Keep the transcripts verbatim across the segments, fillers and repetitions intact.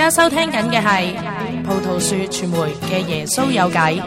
家收聽緊嘅係葡萄樹傳媒嘅耶穌有計，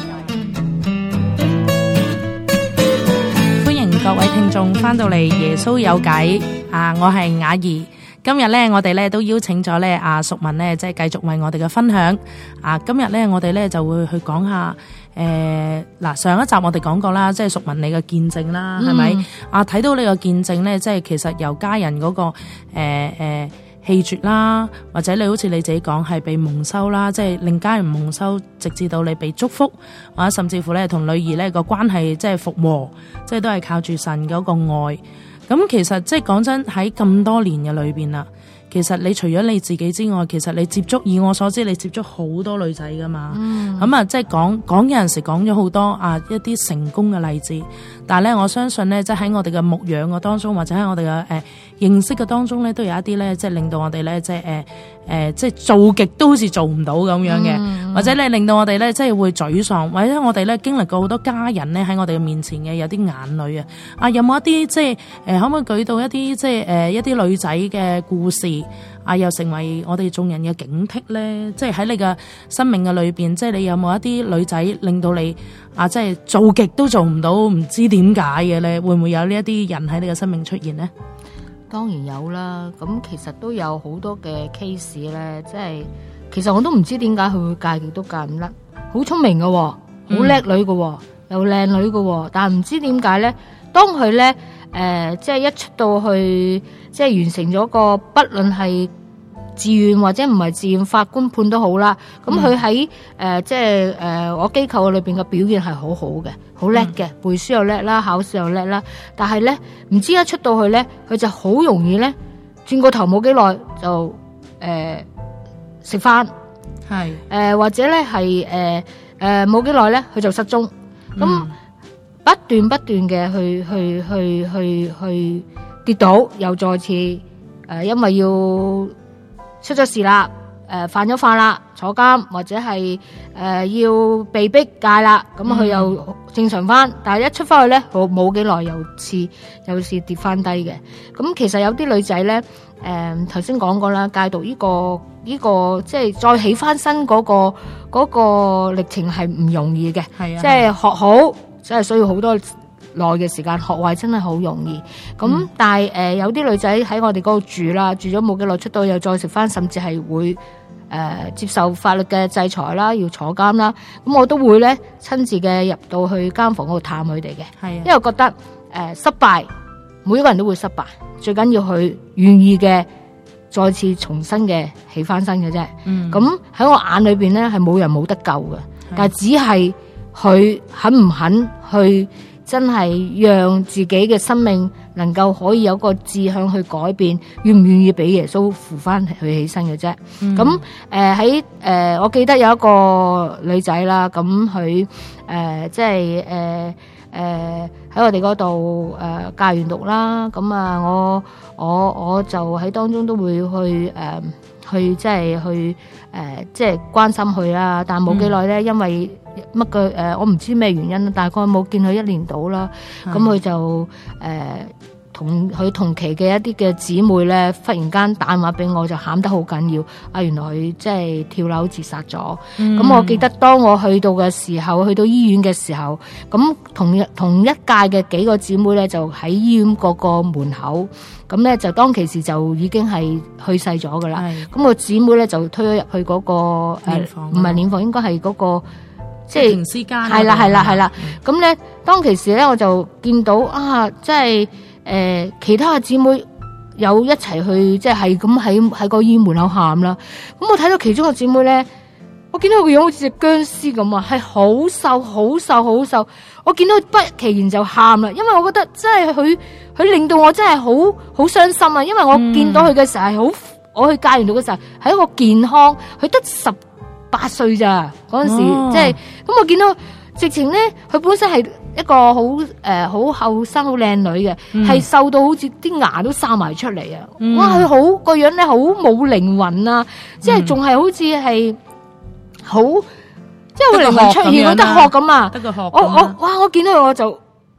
歡迎各位聽眾翻到嚟耶穌有計啊！我係雅怡，今日咧我哋咧都邀請咗咧阿淑文咧，即係繼續為我哋嘅分享啊！今日咧我哋咧就會去講下誒嗱、呃，上一集我哋講過啦，即係淑文你嘅見證啦，係咪、嗯、啊？睇到你嘅見證咧，即係其實由家人嗰、那個誒誒。呃呃棄絕啦，或者你好似你自己講係被蒙羞啦，即係令家人蒙羞，直至到你被祝福，或者甚至乎咧同女兒咧個關係即係復和，即係都係靠住神嗰個愛。咁其實即係講真喺咁多年嘅裏邊啦，其實你除咗你自己之外，其實你接觸，以我所知你接觸好多女仔噶嘛，咁啊、嗯、即係講講有陣時講咗好多啊一啲成功嘅例子，但係咧我相信咧即係喺我哋嘅牧養嘅當中，或者喺我哋嘅誒認識嘅當中咧，都有一啲咧即係令到我哋咧即係誒誒即係做極都好似做唔到咁樣嘅，嗯、或者咧令到我哋咧即係會沮喪，或者我哋咧經歷過好多家人咧喺我哋嘅面前嘅有啲眼淚啊，啊有冇一啲即係誒、呃、可唔可以舉到一啲即係誒、呃、一啲女仔嘅故事？啊！又成為我哋眾人嘅警惕咧，即係喺你嘅生命嘅裏邊，即係你有冇一啲女仔令到你啊，即係做極都做唔到，唔知點解嘅咧？會唔會有呢一啲人喺你嘅生命出現呢？ 當然有啦，咁其實都有好多嘅 case 咧，即係其實我都唔知點解佢會戒極都戒唔甩，好聰明嘅，好叻女嘅，又靚女嘅，但係唔知點解咧，當佢咧誒，即係一出到去，即係完成咗個，不論係自願或者唔係自願，法官判都好啦。咁佢喺誒即係誒、呃、我機構裏邊嘅表現係好好嘅，好叻嘅，背書又叻啦，考試又叻啦。但係咧，唔知一出到去咧，佢就好容易咧轉個頭冇幾耐就誒食翻，係誒、呃、或者咧係誒誒冇幾耐咧佢就失蹤。咁、嗯、不斷不斷嘅去去去去去跌倒，又再次誒、呃、因為要。出咗事啦，誒、呃、犯咗法啦，坐監或者係誒、呃、要被逼戒啦，咁佢又正常翻，嗯、但係一出翻去咧，冇冇幾耐又次又是跌翻低嘅。咁其實有啲女仔咧，誒頭先講過啦，戒毒呢、這個呢、這個即係再起翻身嗰、那個嗰、那個歷程係唔容易嘅，係啊，即係學好，即係需要好多耐嘅時間，學壞真係好容易。咁、嗯、但係誒、呃、有啲女仔喺我哋嗰度住啦，住咗冇幾耐出到又再食翻，甚至係會誒、呃、接受法律嘅制裁啦，要坐監啦。咁我都會咧親自嘅入到去監房嗰度探佢哋嘅，係因為我覺得誒、呃、失敗，每一個人都會失敗，最緊要佢願意嘅再次重新嘅起翻身嘅啫。嗯，咁喺我眼裏邊咧係冇人冇得救嘅，但係只係佢肯唔肯去。真係讓自己嘅生命能夠可以有個志向去改變，願唔願意俾耶穌扶翻佢起身嘅啫。咁誒喺誒，我記得有一個女仔啦，咁佢誒即係誒誒喺我哋嗰度誒戒完毒啦。咁啊，我我我就喺當中都會去誒、呃、去即係去誒、呃、即係關心佢啦。但冇幾耐咧，因為乜嘅誒，我唔知咩原因，大概冇見佢一年到啦。咁佢是就誒、呃、同佢同期嘅一啲嘅姊妹咧，忽然間打電話俾我，就喊得好緊要。啊，原來佢即係跳樓自殺咗。咁、嗯、我記得當我去到嘅時候，去到醫院嘅時候，咁同一同一屆嘅幾個姊妹咧，就喺醫院嗰個門口。咁咧就當其時就已經係去世咗噶啦。咁是個姊妹咧就推咗入去嗰、那個誒，唔係殮房，應該係嗰個。即係停屍間，係啦係啦係啦。咁咧，當其時咧，我就見到啊，即係誒，其他嘅姊妹有一齊去，即係係咁喺喺個醫院門口喊啦。咁我睇到其中個姊妹咧，我見到佢個樣好似隻僵屍咁啊，係好瘦好瘦好瘦。我見到佢不其然就喊啦，因為我覺得真係佢佢令到我真係好好傷心啊。因為我見到佢嘅時候係好，我去戒完毒嘅時候係一個健康，佢得十八歲咋嗰陣時，即係咁我見到直情咧，佢本身係一個好誒好後生好靚女嘅，係、嗯、瘦到好似啲牙都生埋出嚟啊！嗯、哇，佢好個樣咧，好冇靈魂啊！即係仲係好似係好，即係佢靈魂出現，好得學咁啊！得個學，我我哇！我見到佢我就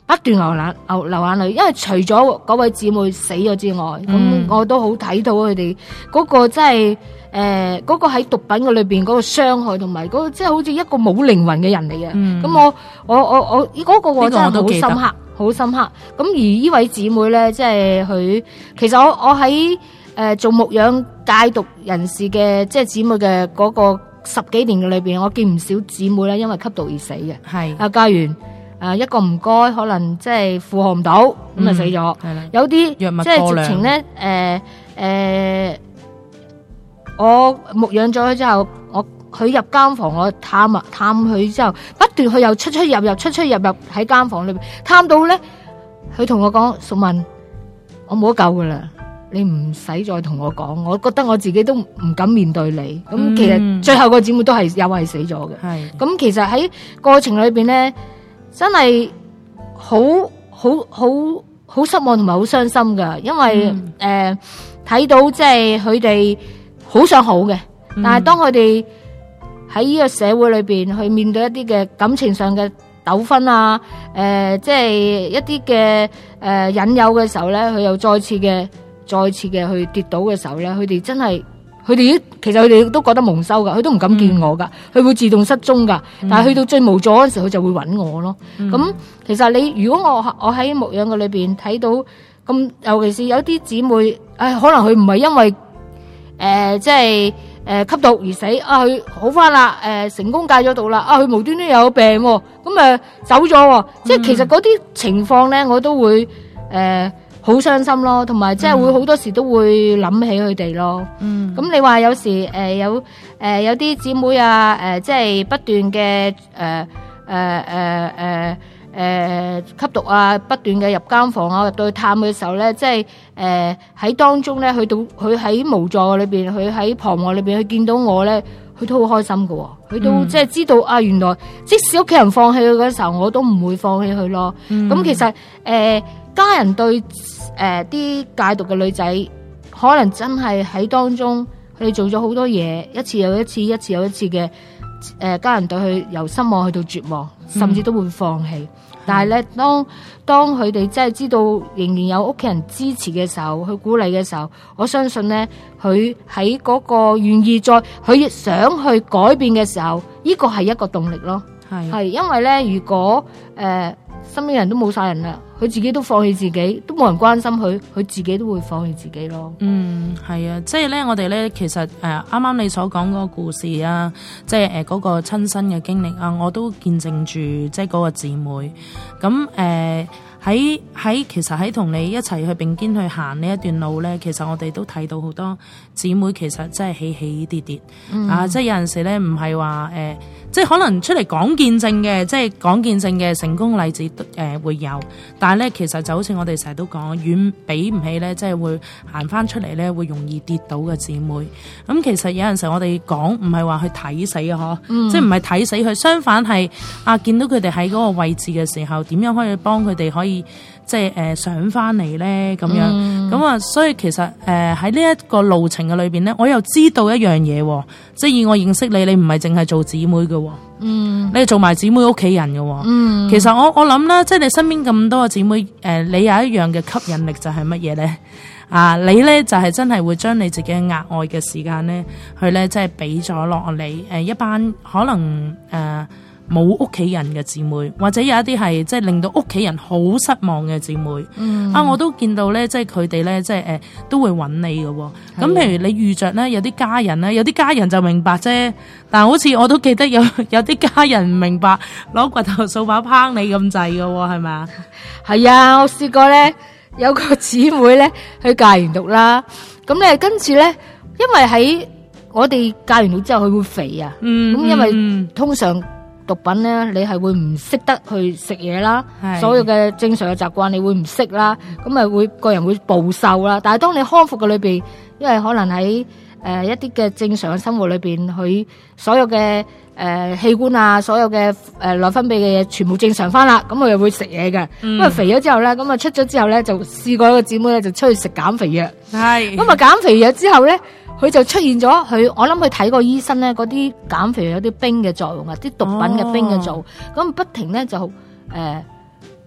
不斷流眼流流眼淚，因為除咗嗰位姊妹死咗之外，咁、嗯、我都好睇到佢哋嗰個真係誒嗰個喺毒品嘅裏邊嗰個傷害，同埋嗰個即係好似一個冇靈魂嘅人嚟嘅。咁、嗯、我我我我嗰、嗰個我真係好深刻，好深刻。咁而呢位姊妹咧，即係佢其實我我喺誒、呃、做牧養戒毒人士嘅即係姊妹嘅嗰個十幾年嘅裏邊，我見唔少姊妹咧因為吸毒而死嘅。係啊，家園。誒，一個唔該，可能即係負荷唔到，咁、嗯、就死咗。有啲即係直情咧，誒、呃、誒、呃，我牧養咗佢之後，我佢入監房，我探啊探佢之後，不斷佢又出出入入，出出入入喺監房裏邊，探到咧，佢同我講：淑文，我冇得救噶啦，你唔使再同我講，我覺得我自己都唔敢面對你。咁、嗯、其實最後個姊妹都係又係死咗嘅。係咁，其實喺過程裏邊咧。真係好好好好失望同埋好傷心噶，因為誒睇到即係佢哋好想好嘅，但係當佢哋喺呢個社會裏邊去面對一啲嘅感情上嘅糾紛啊，誒即係一啲嘅誒引誘嘅時候咧，佢又再次嘅再次嘅去跌倒嘅時候咧，佢哋真係。佢哋其實佢哋都覺得蒙羞噶，佢都唔敢見我噶，佢、嗯、會自動失蹤噶。但係去到最無助嗰陣時，佢就會揾我咯。咁、嗯、其實你如果我我喺牧養嘅裏邊睇到咁，尤其是有啲姊妹，唉，可能佢唔係因為誒即係誒吸毒而死啊，佢好翻啦，誒、呃、成功戒咗毒啦，啊佢無端端有病，咁誒走咗，即係其實嗰啲情況咧，我都會誒。呃好傷心咯，同埋即係會好多時都會諗起佢哋咯。嗯，咁你話有時誒、呃、有誒、呃、有啲姊妹啊，誒、呃、即係不斷嘅誒誒誒誒誒吸毒啊，不斷嘅入監房啊，入到去探嘅時候咧，即係誒喺當中咧，去到佢喺無助裏邊，佢喺彷徨裏邊，佢見到我咧，佢都好開心㗎喎，佢都、嗯、即係知道啊，原來即使屋企人放棄佢嗰時候，我都唔會放棄佢咯。咁、嗯、其實誒。呃家人對誒啲、呃、戒毒嘅女仔，可能真係喺當中，佢哋做咗好多嘢，一次又一次，一次又一次嘅誒、呃，家人對佢由失望去到絕望，甚至都會放棄。嗯、但係咧，當當佢哋真係知道仍然有屋企人支持嘅時候，去鼓勵嘅時候，我相信咧，佢喺嗰個願意再佢想去改變嘅時候，呢、這個係一個動力咯。係係因為咧，如果誒。呃身邊人都冇晒人啦，佢自己都放棄自己，都冇人關心佢，佢自己都會放棄自己咯。嗯，係啊，即係咧，我哋咧其實誒，啱啱你所講嗰個故事啊，即係誒嗰個親身嘅經歷啊，我都見證住即係嗰個姊妹。咁誒喺喺其實喺同你一齊去並肩去行呢一段路咧，其實我哋都睇到好多姊妹其實真係起起跌跌、嗯、啊！即係有陣時咧唔係話誒。即係可能出嚟講見證嘅，即係講見證嘅成功例子誒、呃、會有，但係咧其實就好似我哋成日都講，遠比唔起咧，即係會行翻出嚟咧會容易跌倒嘅姊妹。咁、嗯、其實有陣時我哋講唔係話去睇死啊，嗬、嗯，即係唔係睇死佢，相反係啊見到佢哋喺嗰個位置嘅時候，點樣可以幫佢哋可以即係誒、呃、上翻嚟咧咁樣。咁、嗯、啊，所以其實誒喺呢一個路程嘅裏邊咧，我又知道一樣嘢，即係以我認識你，你唔係淨係做姊妹嘅。嗯，你係做埋姊妹屋企人嘅。嗯，其實我我諗啦，即係你身邊咁多嘅姊妹，誒、呃，你有一樣嘅吸引力就係乜嘢咧？啊，你咧就係、是、真係會將你自己嘅額外嘅時間咧，去咧即係俾咗落嚟，誒、呃，一班可能誒冇屋企人嘅姊妹，或者有一啲係即係令到屋企人好失望嘅姊妹。嗯，啊，我都見到咧，即係佢哋咧，即係誒、呃、都會揾你嘅。咁譬如你遇着咧，有啲家人咧，有啲家人就明白啫。但好似我都記得有有啲家人唔明白，攞骨頭掃把拚你咁滯嘅，係咪啊？係啊，我試過咧，有個姊妹咧，佢戒完毒啦，咁咧跟住咧，因為喺我哋戒完毒之後，佢會肥啊，咁、嗯、因為通常毒品咧，你係會唔識得去食嘢啦，所有嘅正常嘅習慣你會唔識啦，咁咪會個人會暴瘦啦。但係當你康復嘅裏邊，因為可能喺誒、呃，一啲嘅正常嘅生活裏邊，佢所有嘅誒、呃、器官啊，所有嘅誒內分泌嘅嘢，全部正常翻啦。咁佢又會食嘢嘅。咁啊肥咗之後咧，咁啊出咗之後咧，就試過一個姊妹咧，就出去食減肥藥。係。咁啊減肥藥之後咧，佢就出現咗佢，我諗佢睇過醫生咧，嗰啲減肥藥有啲冰嘅作用啊，啲毒品嘅冰嘅作用。咁、哦、不停咧就誒。呃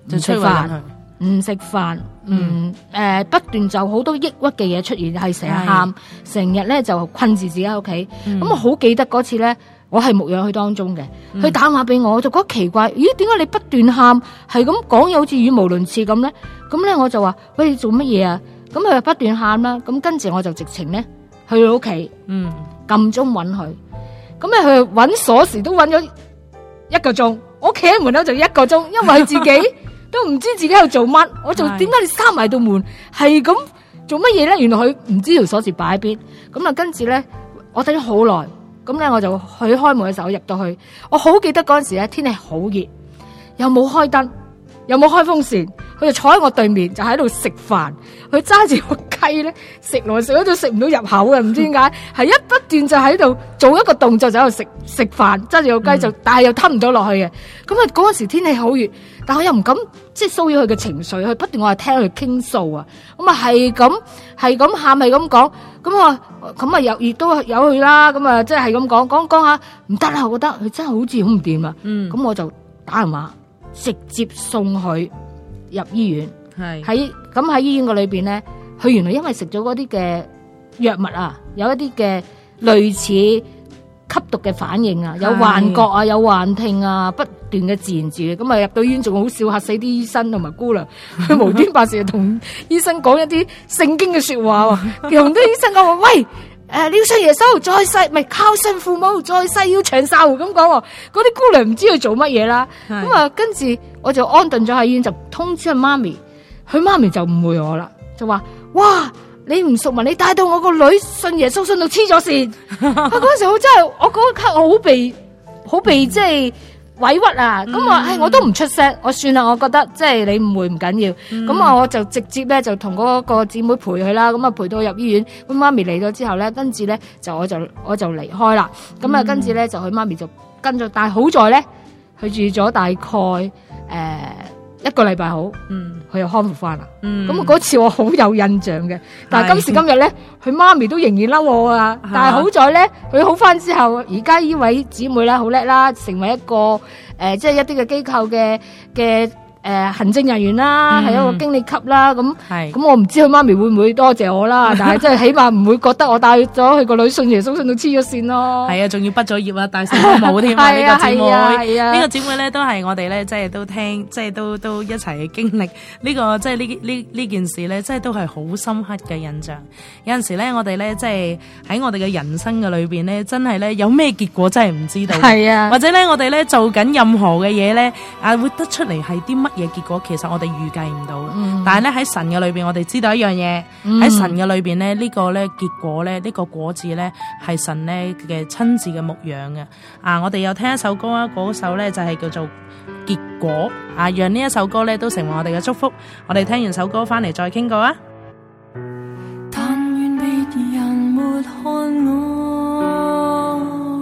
就催為人去， 唔食飯，嗯誒不斷就好多抑鬱嘅嘢出現，係成日喊，成日咧就困住自己喺屋企。咁我好記得嗰次咧，我係牧養佢當中嘅，佢打電話俾我，我就覺得奇怪，咦點解你不斷喊，係咁講嘢好似語無倫次咁咧？咁咧我就話喂，你做乜嘢啊？咁佢就不斷喊啦，咁跟住我就直情咧去佢屋企，嗯，撳鐘揾佢，咁咧佢揾鎖匙都揾咗一個鐘，我企喺門口就一個鐘，因為佢自己都唔知自己喺度做乜，我就點解你閂埋道門，係咁做乜嘢咧？原來佢唔知條鎖匙擺喺邊，咁啊跟住咧我等咗好耐，咁咧我就去開門嘅時候，我入到去，我好記得嗰陣時咧天氣好熱，又冇開燈，又冇開風扇，佢就坐喺我對面，就喺度食飯。佢揸住個雞咧，食來食去都食唔到入口嘅，唔知點解，係一不斷就喺度做一個動作就喺度食食飯，揸住個雞就，嗯、但係又吞唔到落去嘅。咁啊嗰陣時天氣好熱，但我又唔敢即係騷擾佢嘅情緒，佢不斷我係聽佢傾訴啊，咁啊係咁係咁喊係咁講，咁啊咁啊又亦都有佢啦，咁啊即係係咁講講講下唔得啦，我覺得佢真係好似好唔掂啊，嗯，咁我就打電話直接送佢入醫院，係喺咁喺醫院個裏邊咧，佢原來因為食咗嗰啲嘅藥物啊，有一啲嘅類似吸毒嘅反應啊，有幻覺啊，有幻聽啊，不斷嘅自言自語，咁啊入到醫院仲好笑，嚇死啲醫生同埋姑娘，佢無端白事同醫生講一啲聖經嘅說話，同啲醫生講話喂。誒，你要信耶穌，在世唔係孝順父母，在世要長壽咁講。嗰啲姑娘唔知佢做乜嘢啦。咁啊，跟住我就安頓咗喺醫院，就通知佢媽咪，佢媽咪就誤會我啦，就話：哇，你唔熟文，你帶到我個女信耶穌信到黐咗線。啊，嗰陣時我真係，我嗰一刻我好被好被即係委屈啊！咁啊，唉，我都唔出聲，我算啦，我覺得即係你誤會唔緊要。咁啊，我就直接咧就同嗰個姊妹陪佢啦。咁啊，陪到入醫院。咁媽咪嚟咗之後咧，跟住咧就我就我就離開啦。咁啊，跟住咧就佢媽咪就跟咗，但係好在咧，佢住咗大概誒一個禮拜好，嗯，佢又康復翻啦。嗯，咁啊嗰次我好有印象嘅。但係今時今日咧，佢媽咪都仍然嬲我啊。但係好在咧，佢好翻之後，而家呢位姊妹咧好叻啦，成為一個誒、呃，即係一啲嘅機構嘅嘅。誒、呃，行政人員啦，係、嗯、一個經理級啦，咁咁我唔知佢媽咪會唔會多謝我啦，但係即係起碼唔會覺得我帶咗佢個女信耶穌信到黐咗線咯。係啊，仲要畢咗業啊，帶細佬冇添啊，呢個姊妹，呢、啊啊、個姊妹咧都係我哋咧，即係都聽，即係都都一齊經歷呢個，即係呢呢呢件事咧，即係都係好深刻嘅印象。有陣時咧，我哋咧即係喺我哋嘅人生嘅裏邊咧，真係咧有咩結果真係唔知道。係啊，或者咧我哋咧做緊任何嘅嘢咧，啊會得出嚟係啲乜嘢結果，其實我哋預計唔到，嗯、但係咧喺神嘅裏邊，我哋知道一樣嘢，喺、嗯、神嘅裏邊咧，呢、這個咧結果咧，呢、這個果子咧係神咧嘅親自嘅牧養嘅。啊，我哋又聽一首歌啊，嗰首咧就係叫做結果啊，讓呢一首歌咧都成為我哋嘅祝福。我哋聽完首歌翻嚟再傾過啊。但願別人沒看我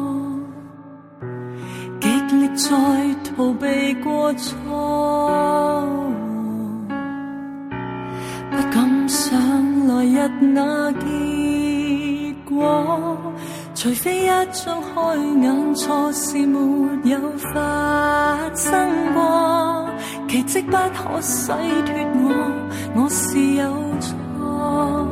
極力在逃避過錯，不敢想來日那結果，除非一張開眼錯事沒有發生過，奇蹟不可洗脫我，我是有錯，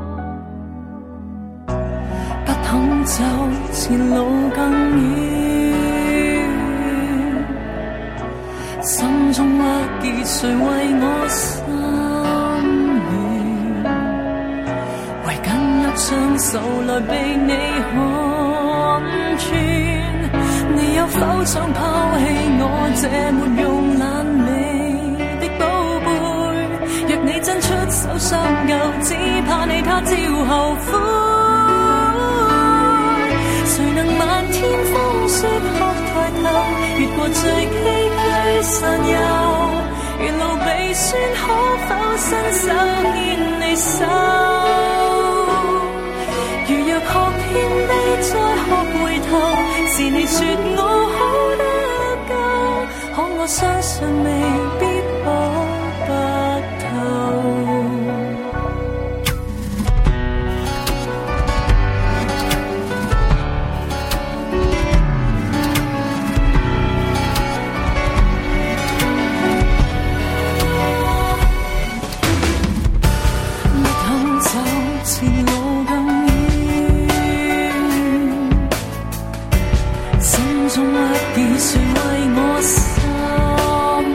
不肯走前路更遠，心中鬱結誰為我心軟，唯緊握雙手來被你看穿，你有否想拋棄我這沒用懶理的寶貝，若你真出手相救，只怕你他朝後悔，誰能漫天風雪學抬頭，越過最崎嶇山丘，沿路鼻酸可否伸手牽你手，如若學謙卑再學回頭，是你說我好得救，可我相信未必可白頭。 前路更遠，心中鬱結誰為我心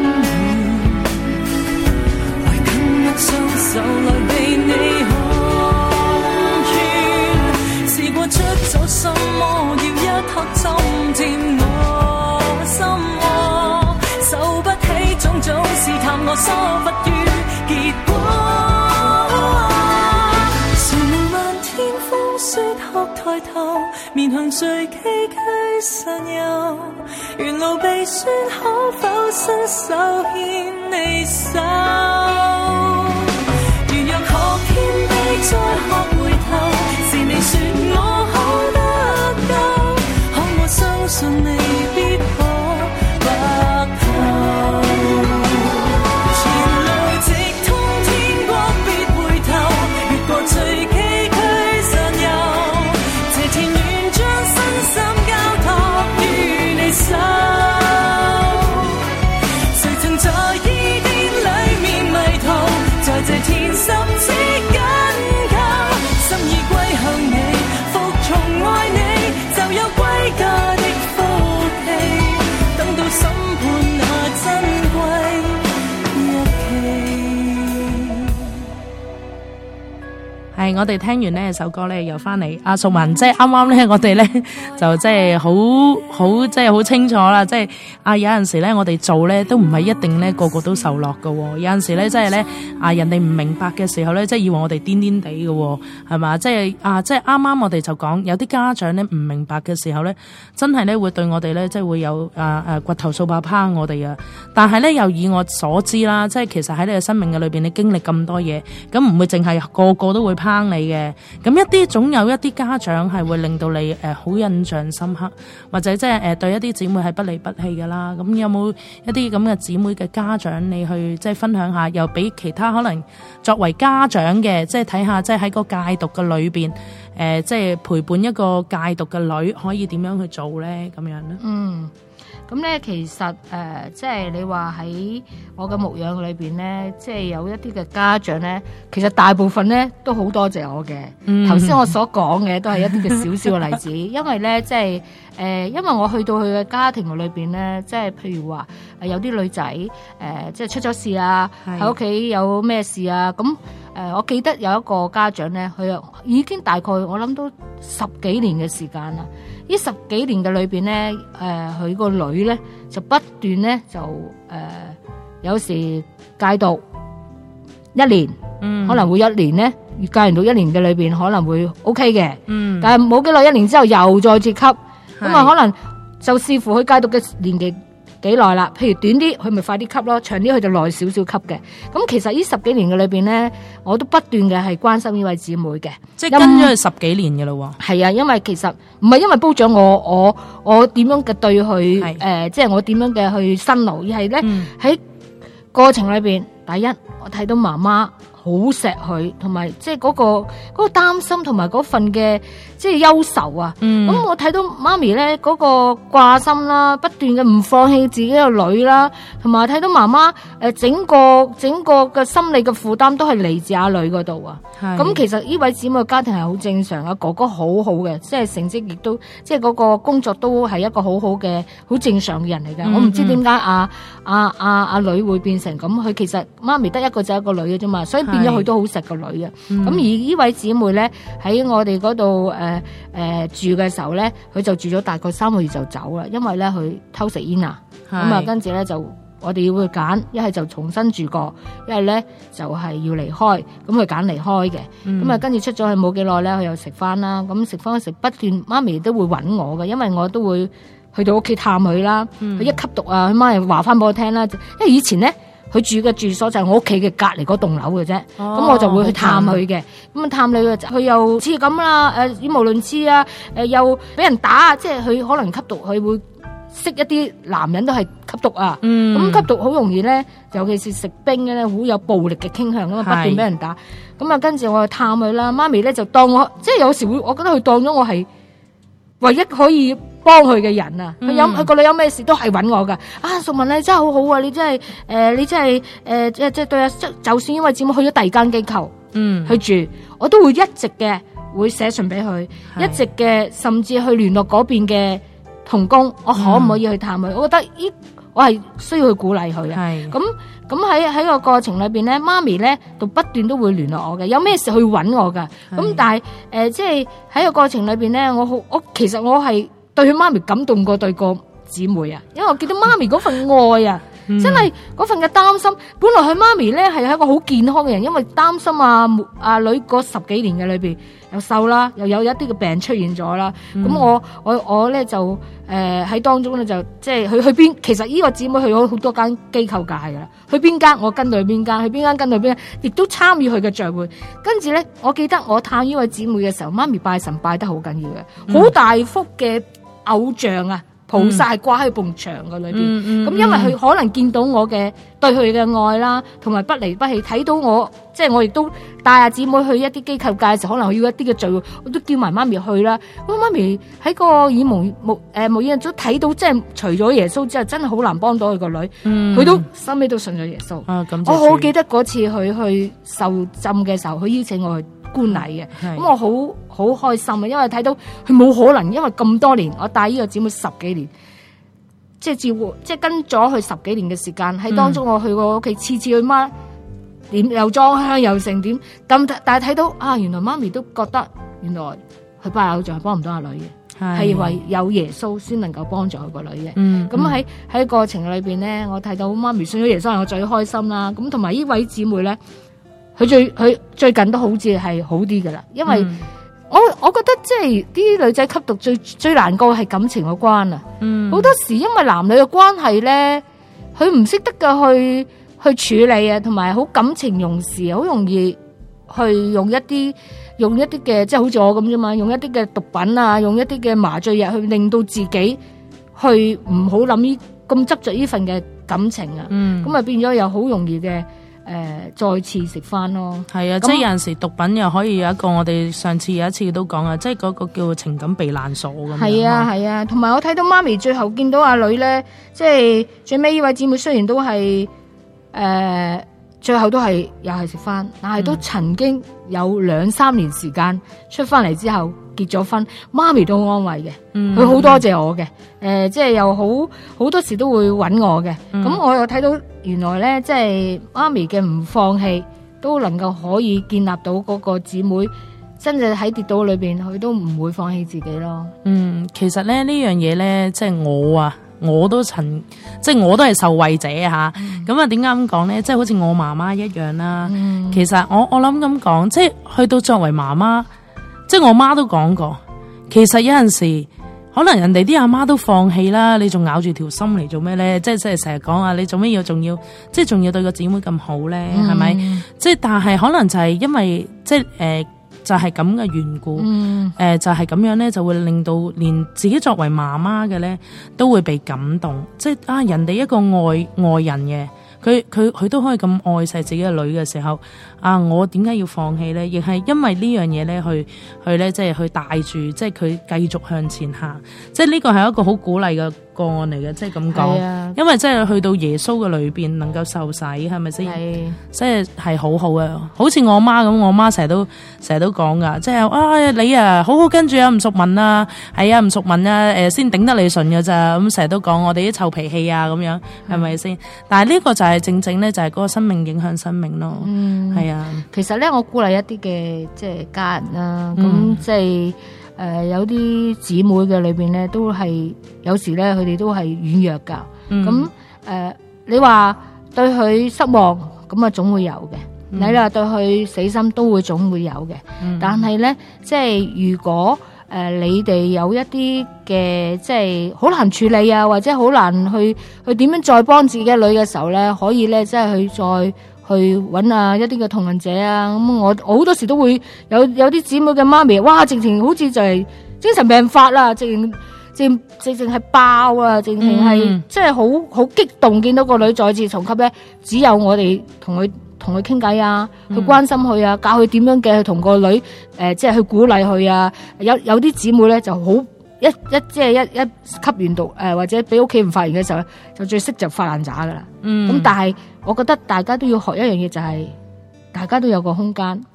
軟，為緊握雙手來被你看穿，試過出走什麼要一刻浸甜我心窩，受不起種種試探我疏忽於結果，誰能漫天風雪後抬頭，面向最崎嶇山丘，沿路被酸，可否伸手牽你手？如若學謙卑再學回頭，是你說我好得救，可我相信你必可白頭。最崎嶇山丘，這田願將身心交託於你手。誰曾在伊甸裡面迷途，在這天十指緊扣，心意歸向你，服從愛你，就有歸家的福氣。等到審判那珍貴日期。 係，我哋聽完呢首歌咧，又翻嚟阿淑文，即係啱啱咧，我哋咧就即係好好即係好清楚啦，即係啊有陣時咧，我哋做咧都唔係一定咧個個都受落噶，有陣時咧即係咧啊人哋唔明白嘅時候咧，即係以為我哋癲癲地嘅，係嘛？即係啊即係啱啱我哋就講，有啲家長咧唔明白嘅時候咧，真係咧會對我哋咧即係會有啊啊掘頭掃把拋我哋啊！但係咧又以我所知啦，即係其實喺你嘅生命嘅裏邊，你經歷咁多嘢，咁唔會淨係個個都會拋你嘅，咁一啲總有一啲家長係會令到你誒好、呃、印象深刻，或者即係誒對一啲姊妹係不離不棄噶啦。咁有冇一啲咁嘅姊妹嘅家長，你去即係分享下，又俾其他可能作為家長嘅，即係睇下即係喺個戒毒嘅裏邊，誒、呃、即係陪伴一個戒毒嘅女可以點樣去做咧？咁樣咧？ 嗯。咁咧，其實誒、呃，即係你話喺我嘅牧養裏邊咧，即係有一啲嘅家長咧，其實大部分咧都好多謝我嘅。頭先、嗯、我所講嘅都係一啲嘅少少嘅例子，因為咧即係誒、呃，因為我去到佢嘅家庭裏邊咧，即係譬如話誒有啲女仔誒、呃，即係出咗事啊，喺屋企有咩事啊，咁誒、呃，我記得有一個家長咧，佢已經大概我諗都十幾年嘅時間啦。呢十幾年嘅裏邊咧，誒、呃，佢個女咧就不斷咧就誒、呃，有時戒毒一年，嗯，可能會一年咧，戒完到一年嘅裏邊可能會 O K 嘅，嗯，但係冇幾耐一年之後又再接吸，咁啊可能就視乎佢戒毒嘅年紀幾耐啦。譬如短啲，佢咪快啲吸咯；長啲，佢就耐少少吸嘅。咁其實呢十幾年嘅裏邊咧，我都不斷嘅係關心呢位姊妹嘅， 即係跟咗佢十幾年嘅咯。 係啊，因為其實唔係因為煲咗我，我我點樣嘅對佢，誒、呃，即係我點樣嘅去辛勞，而係咧喺過程裏邊，第一我睇到媽媽好錫佢，同埋即係嗰個嗰、嗰個擔心，同埋嗰份嘅即係憂愁啊。咁、嗯、我睇到媽咪咧嗰個掛心啦，不斷嘅唔放棄自己嘅女啦，同埋睇到媽媽誒整個整個嘅心理嘅負擔都係嚟自阿女嗰度啊。咁其實呢位姊妹嘅家庭係好正常啊，哥哥好好嘅，即係成績亦都即係嗰個工作都係一個好好嘅好正常嘅人嚟嘅。嗯、我唔知點解阿阿阿阿女會變成咁，佢其實媽咪得一個仔一個女嘅啫嘛，所以變咗佢都好錫個女啊。咁、嗯、而呢位姊妹咧喺我哋嗰度誒誒住嘅時候咧，佢就住咗大概三個月就走啦，因為咧佢偷食煙啊，咁啊跟住咧就。我哋要去揀，一係就重新住過，一係咧就係、是、要離開，咁佢揀離開嘅，咁啊、嗯、跟住出咗去冇幾耐咧，佢又食翻啦，咁食翻食不斷，媽咪都會揾我嘅，因為我都會去到屋企探佢啦，佢、嗯、一吸毒啊，佢媽咪話翻俾我聽啦，因為以前咧佢住嘅住所就係我屋企嘅隔離嗰棟樓嘅啫，咁、哦、我就會去探佢嘅，咁啊探你嘅，佢又似咁啦，誒語無倫次啊，誒又俾人打，即係佢可能吸毒，佢會。識一啲男人都係吸毒啊，咁、嗯、吸毒好容易咧，尤其是食冰嘅咧，好有暴力嘅傾向，咁啊不斷俾人打，咁啊跟住我去探佢啦，媽咪咧就當我，即係有時會，我覺得佢當咗我係唯一可以幫佢嘅人啊，佢、嗯、有佢個女有咩事都係揾我噶，啊淑文你真係好好啊，你真係誒、呃、你真係誒即係即係對啊，就算因為姊妹去咗第二間機構。 嗯去住，我都會一直嘅會寫信俾佢，一直嘅甚至去聯絡嗰邊嘅同工，我可唔可以去探佢？嗯、我覺得呢，我係需要去鼓勵佢嘅。咁咁喺喺個過程裏邊咧，媽咪咧就不斷都會聯絡我嘅，有咩事去揾我噶。咁但係誒、呃，即係喺個過程裏邊咧，我好我其實我係對佢媽咪感動過對個姊妹啊，因為我見到媽咪嗰份愛啊。嗯、真係嗰份嘅擔心，本來佢媽咪咧係一個好健康嘅人，因為擔心啊阿女嗰十幾年嘅裏邊又瘦啦，又有一啲嘅病出現咗啦。咁、嗯、我我我咧就誒喺、呃、當中咧就即係去去邊，其實呢個姊妹去咗好多間機構界噶啦，去邊間我跟到去邊間，去邊間跟到邊間，亦都參與佢嘅聚會。跟住咧，我記得我探呢位姊妹嘅時候，媽咪拜神拜得好緊要嘅，好、嗯、大幅嘅偶像啊！菩薩係掛喺埲牆嘅裏邊，咁、嗯嗯、因為佢可能見到我嘅對佢嘅愛啦，同埋不離不棄，睇到我即係我亦都帶阿姊妹去一啲機構界嘅時候，可能要一啲嘅聚會，我都叫埋媽咪去啦。咁媽咪喺個耳蒙目誒無影中睇到，即係除咗耶穌之後，真係好難幫到佢個女，佢、嗯、都收尾都信咗耶穌、啊。我好記得嗰次佢去受浸嘅時候，佢邀請我去觀禮嘅，咁我好好開心啊！因為睇到佢冇可能，因為咁多年我帶呢個姊妹十幾年，即係照顧，即係跟咗佢十幾年嘅時間喺當中，我去過屋企，次次去媽點又裝香又成點，咁但係睇到啊，原來媽咪都覺得原來佢拜偶像係幫唔到阿女嘅，係為有耶穌先能夠幫助佢個女嘅。咁喺喺過程裏邊咧，我睇到媽咪信咗耶穌係我最開心啦。咁同埋呢位姊妹咧。佢最佢最近都好似係好啲噶啦，因為我我覺得即係啲女仔吸毒最最難過係感情嘅關啊，好、嗯、多時因為男女嘅關係咧，佢唔識得嘅去去處理啊，同埋好感情用事，好容易去用一啲用一啲嘅即係好似我咁啫嘛，用一啲嘅毒品啊，用一啲嘅麻醉藥去令到自己去唔好諗呢咁執着呢份嘅感情啊，咁、嗯、啊變咗又好容易嘅。誒、呃，再次食翻咯，係啊，即係有陣時毒品又可以有一個，我哋上次有一次都講啊，即係嗰個叫情感避難所咁樣。係啊，係啊，同埋我睇到媽咪最後見到阿女咧，即係最尾呢位姊妹雖然都係誒、呃，最後都係又係食翻，但係都曾經有兩三年時間出翻嚟之後結咗婚，媽咪都好安慰嘅，佢、嗯、好多謝我嘅，誒、呃，即係又好好多時都會揾我嘅，咁、嗯、我又睇到。原來咧，即係媽咪嘅唔放棄，都能夠可以建立到嗰個姊妹，真正喺跌倒裏邊，佢都唔會放棄自己咯。嗯， 其實咧呢樣嘢咧，即係我啊，我都曾，即係我都係受惠者吓。咁啊，點解咁講咧？即係好似我媽媽一樣啦。嗯、其實我我諗咁講，即係去到作為媽媽，即係我媽都講過，其實有陣時。可能人哋啲阿媽都放棄啦，你仲咬住條心嚟做咩咧？即係即係成日講啊，你做咩要仲要即係仲要對個姊妹咁好咧？係、嗯、咪？即係但係可能就係因為即係誒、呃、就係咁嘅緣故，誒、嗯呃、就係、是、咁樣咧，就會令到連自己作為媽媽嘅咧都會被感動。即係啊，人哋一個愛愛人嘅。佢佢佢都可以咁愛錫自己嘅女嘅時候，啊，我點解要放棄咧？亦係因為呢樣嘢咧，去去咧，即係去帶住，即係佢繼續向前行。即係呢個係一個好鼓勵嘅個案嚟嘅，即係咁講。因為即係去到耶穌嘅裏邊，能夠受洗，係咪先？係，即係係好好啊！好似我媽咁，我媽成日都成日都講噶，即係啊，你啊，好好跟住啊，吳淑文啊，係啊，吳淑文啊，誒，先頂得你順㗎咋？咁成日都講我哋啲臭脾氣啊，咁樣係咪先？但係呢個就係正正咧，就係嗰個生命影響生命咯。嗯，係啊。 其實咧，我鼓勵一啲嘅即係家人啦，咁即係。誒、呃，有啲姊妹嘅裏邊咧，都係有時咧，佢哋都係軟弱噶。咁、嗯、誒、呃，你話對佢失望，咁啊總會有嘅、嗯。你話對佢死心，都會總會有嘅、嗯。但係咧，即係如果誒、呃、你哋有一啲嘅，即係好難處理啊，或者好難去去點樣再幫自己嘅女嘅時候咧，可以咧，即係去再。去揾啊一啲嘅同行者啊，咁我我好多時都會有有啲姊妹嘅媽咪，哇，直情好似就係精神病發啦，直情直直情係爆啊，直情係即係好好激動，見到個女再次重吸咧，只有我哋同佢同佢傾偈啊，去關心佢啊，教佢點樣嘅去同個女誒，即係去鼓勵佢啊。有有啲姊妹咧就好一一即係一一吸完毒誒、呃，或者俾屋企人發現嘅時候咧，就最識就發爛渣噶啦。咁、嗯、但係我覺得大家都要學一樣嘢，就係、是、大家都有個空間，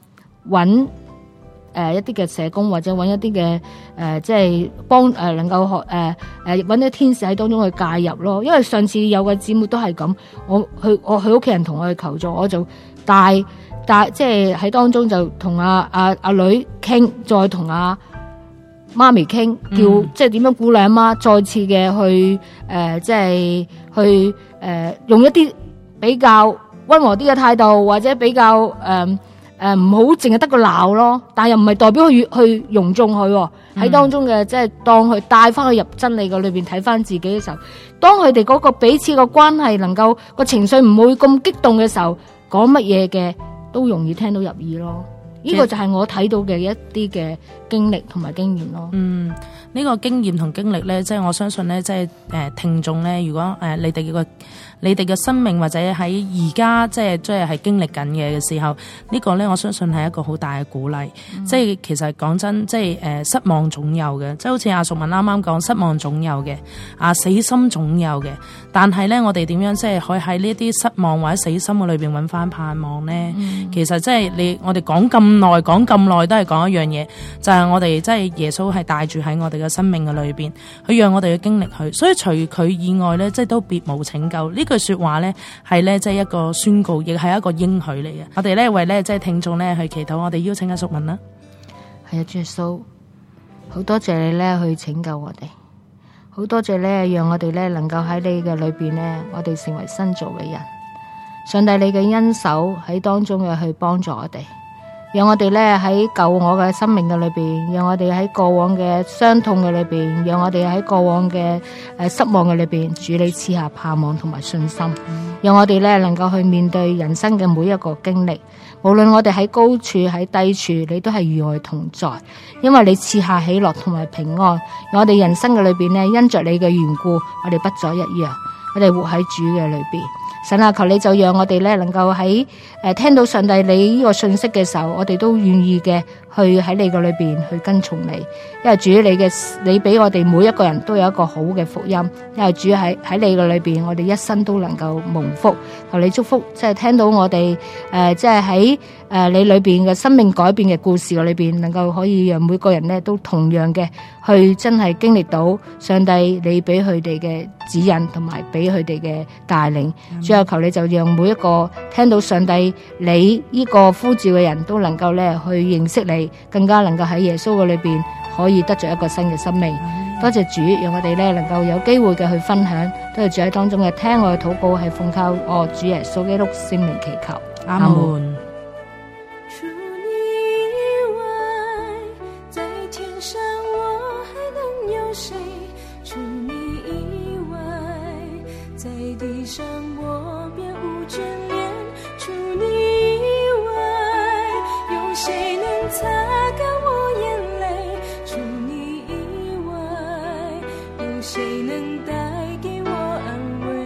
揾誒一啲嘅社工或者揾一啲嘅誒即係幫誒能夠學誒誒揾啲天使喺當中去介入咯。因為上次有個姊妹都係咁，我去我佢屋企人同我去求助，我就帶帶即係喺當中就同阿阿阿女傾，再同阿媽咪傾，叫、嗯、即係點樣鼓勵阿媽再次嘅去誒、呃、即係去誒、呃、用一啲比較溫和啲嘅態度，或者比較誒誒唔好淨係得個鬧咯，但又唔係代表去去容縱佢喺、嗯、當中嘅，即係當佢帶翻去入真理嘅裏邊睇翻自己嘅時候，當佢哋嗰個彼此個關係能夠個情緒唔會咁激動嘅時候，講乜嘢嘅都容易聽到入耳咯。呢、這個就係我睇到嘅一啲嘅經歷同埋經驗咯。 嗯，呢、這個經驗同經歷咧，即係我相信咧，即係誒聽眾咧，如果誒、呃、你哋個你哋嘅生命或者喺而家即係即係係經歷緊嘅嘅時候，這個、呢個咧我相信係一個好大嘅鼓勵。嗯、即係其實講真，即係誒、呃、失望總有嘅，即係好似阿淑文啱啱講，失望總有嘅，啊死心總有嘅。但係咧，我哋點樣即係可以喺呢啲失望或者死心嘅裏邊揾翻盼望咧？嗯、其實即係你我哋講咁耐，講咁耐都係講一樣嘢，就係、是、我哋即係耶穌係帶住喺我哋嘅生命嘅裏邊，去讓我哋去經歷佢。所以除佢以外咧，即係都別無拯救。呢句說話咧係咧即係一個宣告，亦係一個應許嚟嘅。我哋咧為咧即係聽眾咧去祈禱，我哋邀請阿淑文啦。 係啊，主耶穌，好多謝你咧去拯救我哋，好多謝咧讓我哋咧能夠喺你嘅裏邊咧，我哋成為新造嘅人。上帝你嘅恩手喺當中嘅去幫助我哋。讓我哋咧喺救我嘅生命嘅裏邊，讓我哋喺過往嘅傷痛嘅裏邊，讓我哋喺過往嘅誒失望嘅裏邊，主你賜下盼望同埋信心，嗯、讓我哋咧能夠去面對人生嘅每一個經歷，無論我哋喺高處喺低處，你都係與我同在，因為你賜下喜樂同埋平安。讓我哋人生嘅裏邊咧，因着你嘅緣故，我哋不再一樣，我哋活喺主嘅裏邊。神啊，求你就讓我哋咧能夠喺誒聽到上帝你呢個信息嘅時候，我哋都願意嘅去喺你個裏邊去跟從你，因為主你嘅你俾我哋每一個人都有一個好嘅福音，因為主喺喺你個裏邊，我哋一生都能夠蒙福。求你祝福，即係聽到我哋誒即係喺誒你裏邊嘅生命改變嘅故事裏邊，能夠可以讓每個人咧都同樣嘅去真係經歷到上帝你俾佢哋嘅指引同埋俾佢哋嘅帶領。最後求你就讓每一個聽到上帝你呢個呼召嘅人都能夠咧去認識你，更加能夠喺耶穌嘅裏邊可以得着一個新嘅生命。嗯、多謝主，讓我哋咧能夠有機會嘅去分享。多謝主喺當中嘅聽我嘅禱告，係奉靠我主耶穌基督聖名祈求。阿門。 除你以外，在天上我還能有誰？除你以外，在地上我便無眷戀。除你以外，有誰能擦乾我眼淚？除你以外，有誰能帶給我安慰？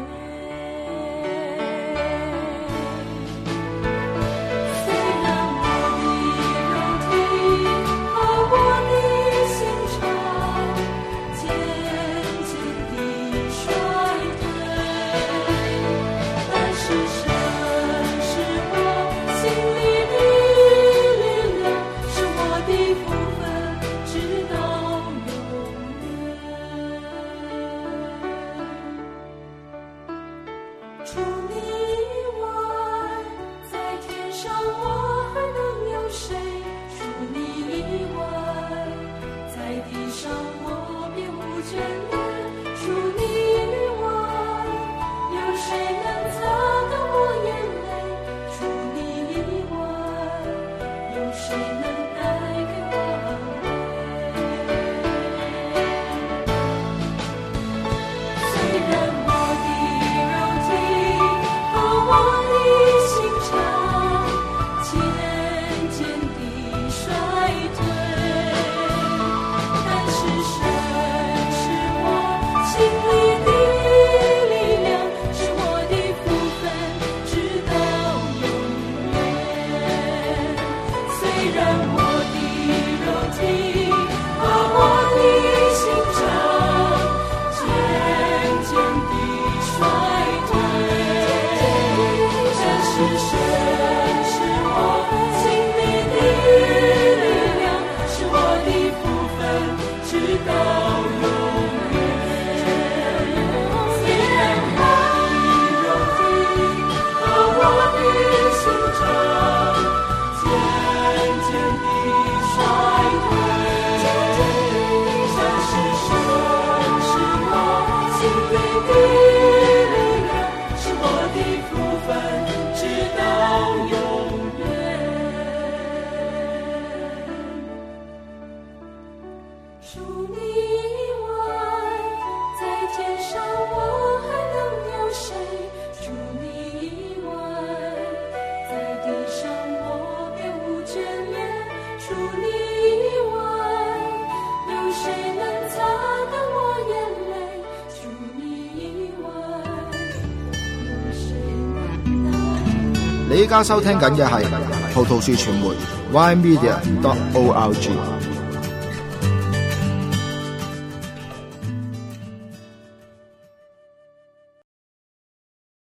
雖然我的肉體和我的心腸漸漸地衰退，但是神是我心裡的力量，是我的福分，直到永遠。除你以外，在天上我還能有誰？除你以外，在地上我便無眷戀。除你以外，有誰能擦乾我眼淚？除你以外，有誰能帶給我安慰？雖然我的肉體和我的心腸漸漸地衰退，但是神是我心裡的力量，是我的福分，直到永遠。雖然我的肉體和我的心腸漸漸地衰退，但是神是我心裡的间的衰退。但是神是我心里的力量，是我的福分，直到永远。除你以外，在天上我还能有谁？除你以外，在地上我便无眷恋。除你以外，有谁能擦干我眼泪？除你以外，有谁能答应？ 你依家收聽緊嘅係葡萄樹傳媒 Y Media dot O R G。